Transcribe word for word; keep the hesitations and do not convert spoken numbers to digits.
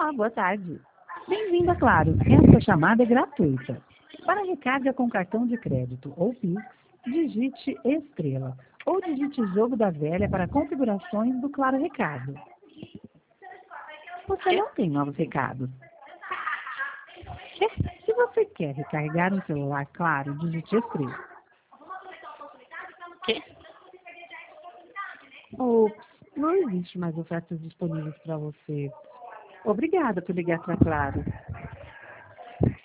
Olá, boa tarde. Bem-vindo a Claro. Esta chamada é gratuita. Para recarga com cartão de crédito ou Pix, digite estrela ou digite jogo da velha para configurações do Claro Recado. Você não tem novos recados. Se você quer recarregar um celular Claro, digite estrela. Quê? Ops, não existe mais ofertas disponíveis para você. Obrigada por ligar para Claro.